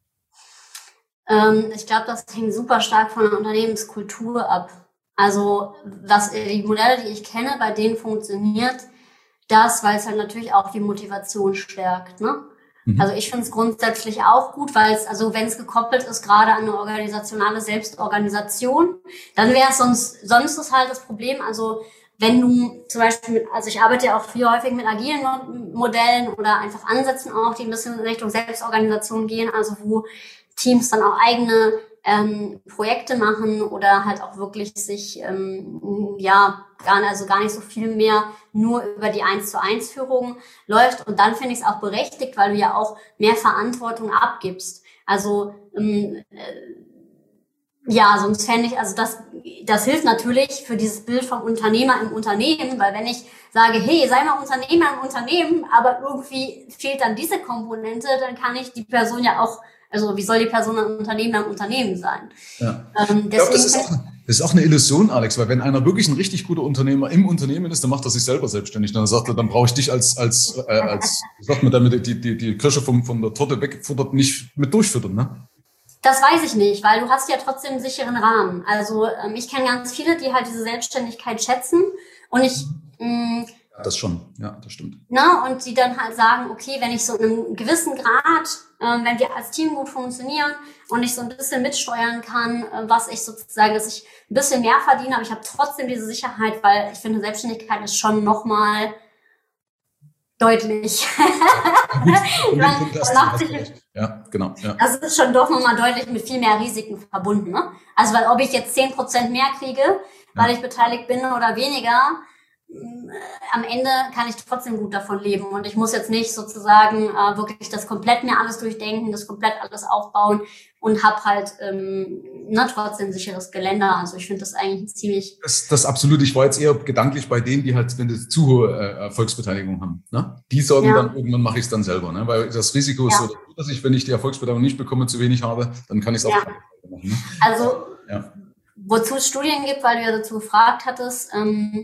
Ähm, ich glaube, das hängt super stark von der Unternehmenskultur ab. Also was die Modelle, die ich kenne, bei denen funktioniert das, weil es halt natürlich auch die Motivation stärkt, ne? Also ich finde es grundsätzlich auch gut, weil es, also wenn es gekoppelt ist, gerade an eine organisationale Selbstorganisation, dann wäre es sonst, sonst ist halt das Problem, also wenn du zum Beispiel mit, also ich arbeite ja auch viel häufig mit agilen Modellen oder einfach Ansätzen auch, die ein bisschen in Richtung Selbstorganisation gehen, also wo Teams dann auch eigene ähm, Projekte machen oder halt auch wirklich sich, ähm, ja, gar, also gar nicht so viel mehr nur über die eins zu eins Führung läuft. Und dann finde ich es auch berechtigt, weil du ja auch mehr Verantwortung abgibst. Also, ähm, äh, ja, sonst fände ich, also das, das hilft natürlich für dieses Bild vom Unternehmer im Unternehmen, weil wenn ich sage, hey, sei mal Unternehmer im Unternehmen, aber irgendwie fehlt dann diese Komponente, dann kann ich die Person ja auch, also wie soll die Person ein Unternehmer im Unternehmen sein? Ja. Ähm, ich glaube, das ist, auch, das ist auch eine Illusion, Alex, weil wenn einer wirklich ein richtig guter Unternehmer im Unternehmen ist, dann macht er sich selber selbstständig. Dann sagt er, dann brauche ich dich als, als, äh, als, wie sagt man damit, die, die, die Kirsche vom, von der Torte wegfuttert, nicht mit durchfüttern, ne? Das weiß ich nicht, weil du hast ja trotzdem einen sicheren Rahmen. Also ähm, ich kenne ganz viele, die halt diese Selbstständigkeit schätzen und ich mh, das schon. Ja, das stimmt. Na, und die dann halt sagen, okay, wenn ich so in einem gewissen Grad, äh, wenn wir als Team gut funktionieren und ich so ein bisschen mitsteuern kann, äh, was ich sozusagen, dass ich ein bisschen mehr verdiene, aber ich habe trotzdem diese Sicherheit, weil ich finde, Selbstständigkeit ist schon nochmal deutlich. Ja, man, man macht sich, ja, genau. Ja. Das ist schon doch nochmal deutlich mit viel mehr Risiken verbunden. Ne? Also, weil ob ich jetzt zehn Prozent mehr kriege, weil ja. ich beteiligt bin oder weniger, am Ende kann ich trotzdem gut davon leben und ich muss jetzt nicht sozusagen äh, wirklich das komplett mir alles durchdenken, das komplett alles aufbauen und habe halt ähm, na, trotzdem sicheres Geländer. Also ich finde das eigentlich ziemlich... Das, das absolut. Ich war jetzt eher gedanklich bei denen, die halt, wenn die zu hohe äh, Erfolgsbeteiligung haben. Ne? Die sagen ja. dann, irgendwann mache ich es dann selber. Ne? Weil das Risiko ist ja. so, dass ich, wenn ich die Erfolgsbeteiligung nicht bekomme, zu wenig habe, dann kann ich es auch ja. machen. Ne? Also ja. wozu es Studien gibt, weil du ja dazu gefragt hattest, ähm,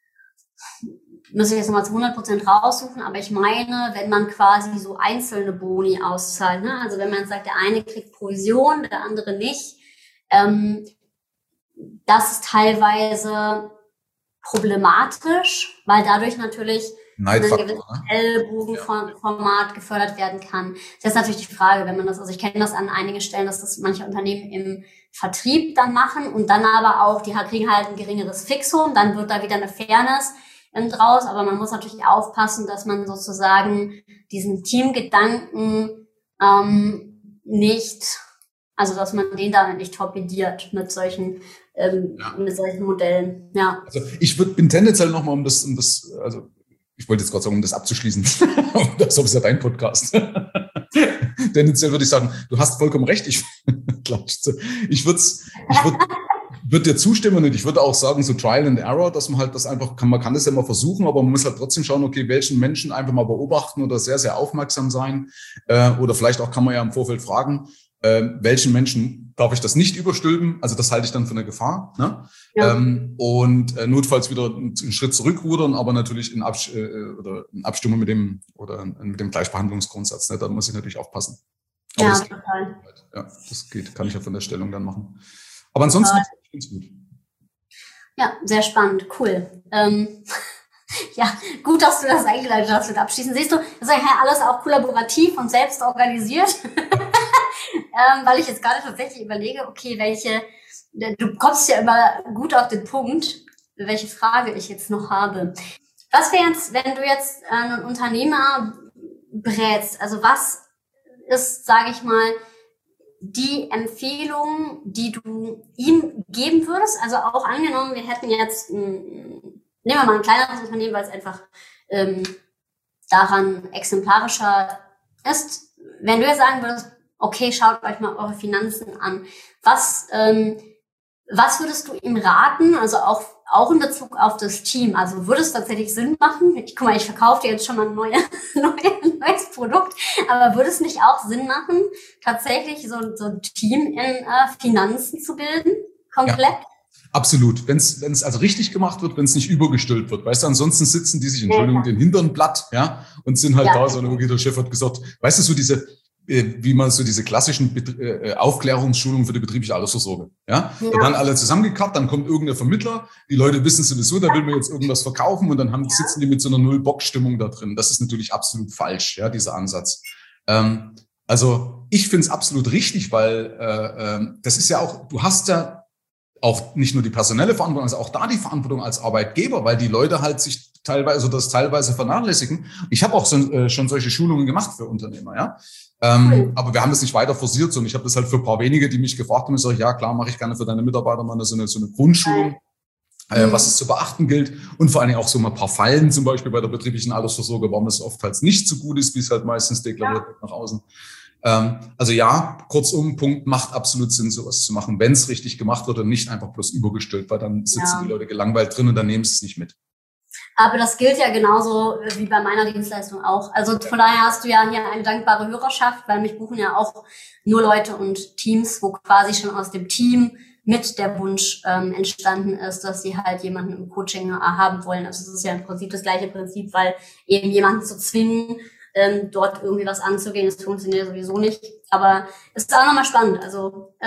muss ich jetzt nochmal zu hundert Prozent raussuchen, aber ich meine, wenn man quasi so einzelne Boni auszahlt, ne? Also wenn man sagt, der eine kriegt Provision, der andere nicht, ähm, das ist teilweise problematisch, weil dadurch natürlich ein gewisses Ellbogenformat gefördert werden kann. Das ist natürlich die Frage, wenn man das, also ich kenne das an einigen Stellen, dass das manche Unternehmen im Vertrieb dann machen und dann aber auch, die kriegen halt ein geringeres Fixum, dann wird da wieder eine Fairness draus, aber man muss natürlich aufpassen, dass man sozusagen diesen Teamgedanken ähm, nicht, also dass man den damit nicht torpediert mit solchen ähm, ja. mit solchen Modellen. Ja. Also ich würd, bin tendenziell nochmal um das, um das, also ich wollte jetzt gerade sagen, um das abzuschließen. Das ist ja dein Podcast. Tendenziell würde ich sagen, du hast vollkommen recht. Ich, ich würde ich würd, würd dir zustimmen und ich würde auch sagen, so Trial and Error, dass man halt das einfach kann, man kann das ja mal versuchen, aber man muss halt trotzdem schauen, okay, welchen Menschen einfach mal beobachten oder sehr, sehr aufmerksam sein. Äh, oder vielleicht auch kann man ja im Vorfeld fragen, äh, welchen Menschen darf ich das nicht überstülpen? Also das halte ich dann für eine Gefahr. Ne? Ja. Ähm, und äh, notfalls wieder einen, einen Schritt zurückrudern, aber natürlich in, Abs äh, oder in Abstimmung mit dem oder mit dem Gleichbehandlungsgrundsatz. Ne? Da muss ich natürlich aufpassen. Aber ja, das, total. Ja, das geht, kann ich ja von der Stellung dann machen. Aber ansonsten finde ich es gut. Ja, sehr spannend, cool. Ähm, ja, gut, dass du das eingeleitet hast mit Abschließen. Siehst du, das ist ja alles auch kollaborativ und selbst organisiert. ähm, weil ich jetzt gerade tatsächlich überlege, okay, welche, du kommst ja immer gut auf den Punkt, welche Frage ich jetzt noch habe. Was wäre jetzt, wenn du jetzt einen Unternehmer berätst, also was ist, sage ich mal, die Empfehlung, die du ihm geben würdest? Also auch angenommen, wir hätten jetzt, ein, nehmen wir mal ein kleineres Unternehmen, weil es einfach ähm, daran exemplarischer ist. Wenn du jetzt sagen würdest, okay, schaut euch mal eure Finanzen an. Was, ähm, was würdest du ihm raten? Also auch, auch in Bezug auf das Team. Also würde es tatsächlich Sinn machen? Ich, guck mal, ich verkaufe dir jetzt schon mal ein neue, neue, neues Produkt. Aber würde es nicht auch Sinn machen, tatsächlich so, so ein Team in äh, Finanzen zu bilden? Komplett? Ja. Absolut. Wenn es also richtig gemacht wird, wenn es nicht übergestülpt wird. Weißt du, ansonsten sitzen die sich, Entschuldigung, ja. den Hintern platt, ja, und sind halt ja. da, so okay, der Chef hat gesagt, weißt du, so diese, wie man so diese klassischen äh, Aufklärungsschulungen für die betriebliche Altersvorsorge, ja? ja. Und dann alle zusammengekappt, dann kommt irgendein Vermittler, die Leute wissen sowieso, da will man jetzt irgendwas verkaufen und dann haben, ja. sitzen die mit so einer Null-Bock-Stimmung da drin. Das ist natürlich absolut falsch, ja, dieser Ansatz. Ähm, also ich finde es absolut richtig, weil äh, äh, das ist ja auch, du hast ja auch nicht nur die personelle Verantwortung, also auch da die Verantwortung als Arbeitgeber, weil die Leute halt sich teilweise, also das teilweise vernachlässigen. Ich habe auch so, äh, schon solche Schulungen gemacht für Unternehmer, ja. Ähm, cool. Aber wir haben das nicht weiter forciert, sondern ich habe das halt für ein paar wenige, die mich gefragt haben, und sage, ja klar, mache ich gerne für deine Mitarbeiter mal so eine, so eine Grundschulung, mhm. äh, was es zu beachten gilt und vor allen Dingen auch so mal ein paar Fallen, zum Beispiel bei der betrieblichen Altersvorsorge, warum es oft halt nicht so gut ist, wie es halt meistens deklariert ja. wird nach außen. Ähm, also ja, kurzum, Punkt, macht absolut Sinn, sowas zu machen, wenn es richtig gemacht wird und nicht einfach bloß übergestülpt, weil dann sitzen ja. die Leute gelangweilt drin und dann nehmen sie es nicht mit. Aber das gilt ja genauso wie bei meiner Dienstleistung auch. Also von daher hast du ja hier eine dankbare Hörerschaft, weil mich buchen ja auch nur Leute und Teams, wo quasi schon aus dem Team mit der Wunsch ähm, entstanden ist, dass sie halt jemanden im Coaching äh, haben wollen. Also es ist ja im Prinzip das gleiche Prinzip, weil eben jemanden zu zwingen, ähm, dort irgendwie was anzugehen, das funktioniert sowieso nicht. Aber es ist auch nochmal spannend. Also ähm,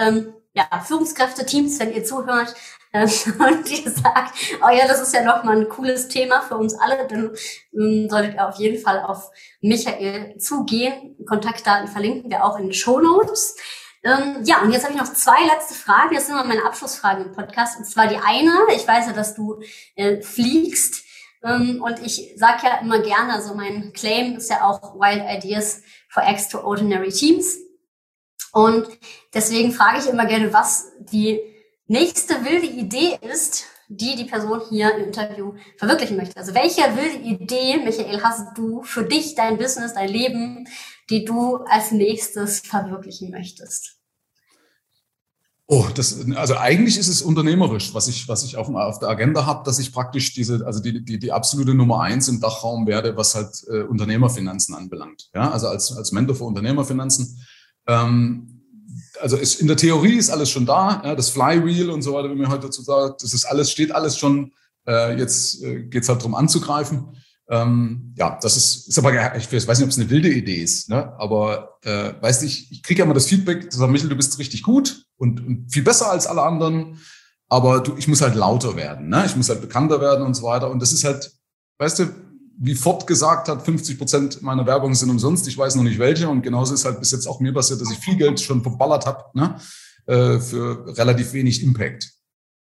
ja, Führungskräfte-Teams, wenn ihr zuhört äh, und ihr sagt, oh ja, das ist ja noch mal ein cooles Thema für uns alle, dann ähm, solltet ihr auf jeden Fall auf Michael zugehen. Kontaktdaten verlinken wir auch in den Shownotes. Ähm, ja, und jetzt habe ich noch zwei letzte Fragen. Das sind immer meine Abschlussfragen im Podcast. Und zwar die eine, ich weiß ja, dass du äh, fliegst. Ähm, und ich sage ja immer gerne, also mein Claim ist ja auch Wild Ideas for Extraordinary Teams. Und deswegen frage ich immer gerne, was die nächste wilde Idee ist, die die Person hier im Interview verwirklichen möchte. Also welche wilde Idee, Michael, hast du für dich, dein Business, dein Leben, die du als nächstes verwirklichen möchtest? Oh, das, also eigentlich ist es unternehmerisch, was ich, was ich auf, auf der Agenda habe, dass ich praktisch diese, also die, die, die absolute Nummer eins im Dachraum werde, was halt äh, Unternehmerfinanzen anbelangt. Ja, also als, als Mentor für Unternehmerfinanzen. Ähm, also ist, in der Theorie ist alles schon da, ja, das Flywheel und so weiter, wie man heute dazu sagt, das ist alles, steht alles schon. Äh, jetzt äh, geht es halt darum anzugreifen. Ähm, ja, das ist, ist aber, ich weiß nicht, ob es eine wilde Idee ist, ne? Aber äh, weißt du, ich, ich kriege ja immer das Feedback, zu sagen, Michael, du bist richtig gut und, und viel besser als alle anderen, aber du, ich muss halt lauter werden, ne? Ich muss halt bekannter werden und so weiter. Und das ist halt, weißt du, wie Ford gesagt hat, fünfzig Prozent meiner Werbung sind umsonst, ich weiß noch nicht welche. Und genauso ist halt bis jetzt auch mir passiert, dass ich viel Geld schon verballert habe, ne? Äh, für relativ wenig Impact.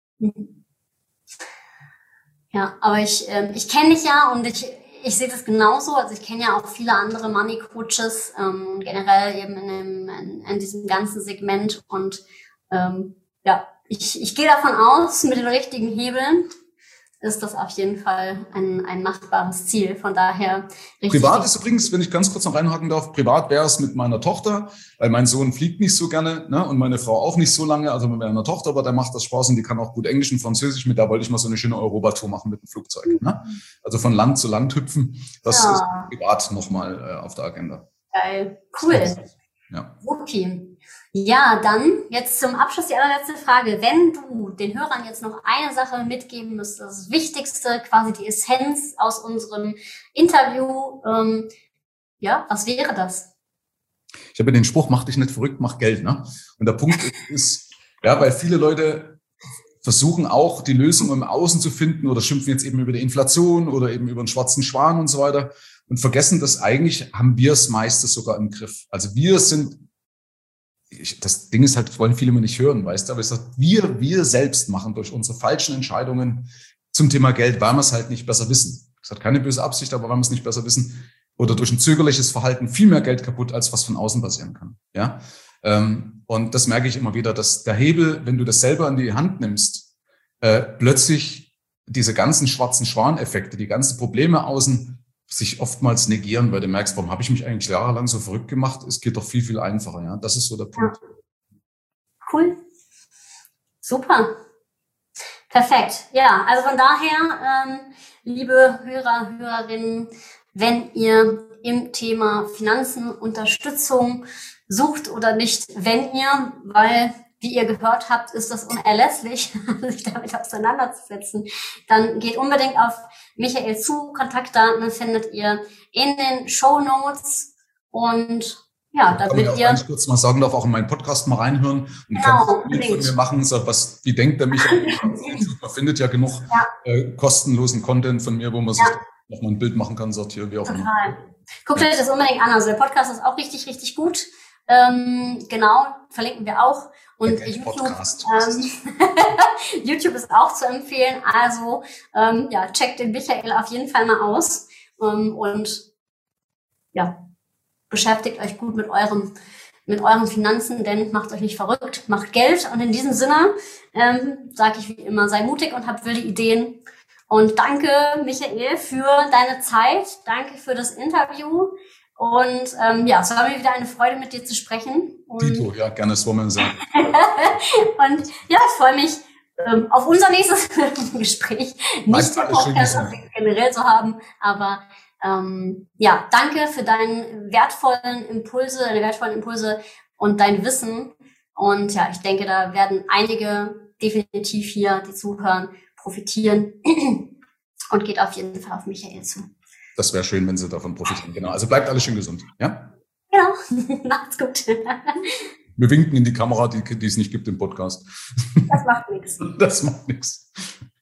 Ja, aber ich, äh, ich kenne dich ja und ich, ich sehe das genauso. Also ich kenne ja auch viele andere Money Coaches, ähm, generell eben in, dem, in, in diesem ganzen Segment. Und ähm, ja, ich, ich gehe davon aus, mit den richtigen Hebeln ist das auf jeden Fall ein, ein machbares Ziel. Von daher richtig. Privat ist übrigens, wenn ich ganz kurz noch reinhaken darf, privat wäre es mit meiner Tochter, weil mein Sohn fliegt nicht so gerne, ne, und meine Frau auch nicht so lange, also mit meiner Tochter, aber der macht das Spaß und die kann auch gut Englisch und Französisch, mit der wollte ich mal so eine schöne Europatour machen mit dem Flugzeug. Ne? Also von Land zu Land hüpfen, das ja. ist privat nochmal äh, auf der Agenda. Geil, cool. Ja. Okay. Ja, dann jetzt zum Abschluss die allerletzte Frage. Wenn du den Hörern jetzt noch eine Sache mitgeben müsstest, das Wichtigste, quasi die Essenz aus unserem Interview, ähm, ja, was wäre das? Ich habe den Spruch, mach dich nicht verrückt, mach Geld, ne? Und der Punkt ist, ja, weil viele Leute versuchen auch, die Lösung im Außen zu finden oder schimpfen jetzt eben über die Inflation oder eben über den schwarzen Schwan und so weiter und vergessen, dass eigentlich haben wir es meistens sogar im Griff. Also wir sind Ich, das Ding ist halt, das wollen viele immer nicht hören, weißt du, aber ich sage, wir, wir selbst machen durch unsere falschen Entscheidungen zum Thema Geld, weil wir es halt nicht besser wissen. Das hat keine böse Absicht, aber weil wir es nicht besser wissen oder durch ein zögerliches Verhalten viel mehr Geld kaputt, als was von außen passieren kann. Ja, ähm, und das merke ich immer wieder, dass der Hebel, wenn du das selber in die Hand nimmst, äh, plötzlich diese ganzen schwarzen Schwaneffekte, die ganzen Probleme außen sich oftmals negieren, weil du merkst, warum habe ich mich eigentlich jahrelang so verrückt gemacht? Es geht doch viel, viel einfacher. Ja, das ist so der Punkt. Ja. Cool. Super. Perfekt. Ja, also von daher, ähm, liebe Hörer, Hörerinnen, wenn ihr im Thema Finanzen Unterstützung sucht oder nicht, wenn ihr, weil wie ihr gehört habt, ist das unerlässlich, sich damit auseinanderzusetzen, dann geht unbedingt auf Michael zu. Kontaktdaten findet ihr in den Shownotes und ja, damit kann ich auch ihr... ganz kurz mal sagen, darf auch in meinen Podcast mal reinhören und genau, kann ein Bild von mir machen, so was, wie denkt der Michael? Man findet ja genug ja. äh, kostenlosen Content von mir, wo man sich ja. noch mal ein Bild machen kann, sortiert, wie auch immer. Guckt euch das unbedingt an, also der Podcast ist auch richtig, richtig gut. Ähm, genau, verlinken wir auch. Und YouTube, ähm, YouTube ist auch zu empfehlen. Also ähm, ja, checkt den Michael auf jeden Fall mal aus ähm, und ja, beschäftigt euch gut mit eurem mit euren Finanzen, denn macht euch nicht verrückt, macht Geld. Und in diesem Sinne ähm, sage ich wie immer, sei mutig und habt wilde Ideen. Und danke, Michael, für deine Zeit. Danke für das Interview. Und ähm, ja, es war mir wieder eine Freude, mit dir zu sprechen. Und Tito, ja, gerne, das wollen wir sagen. und ja, ich freue mich ähm, auf unser nächstes Gespräch. Nicht den Podcast generell zu haben, aber ähm, ja, danke für deinen wertvollen Impulse, deine wertvollen Impulse und dein Wissen. Und ja, ich denke, da werden einige definitiv hier, die zuhören, profitieren. Und geht auf jeden Fall auf Michael zu. Das wäre schön, wenn Sie davon profitieren. Genau. Also bleibt alles schön gesund. Ja? Genau. Macht's gut. Wir winken in die Kamera, die, die es nicht gibt im Podcast. Das macht nichts. Das macht nichts.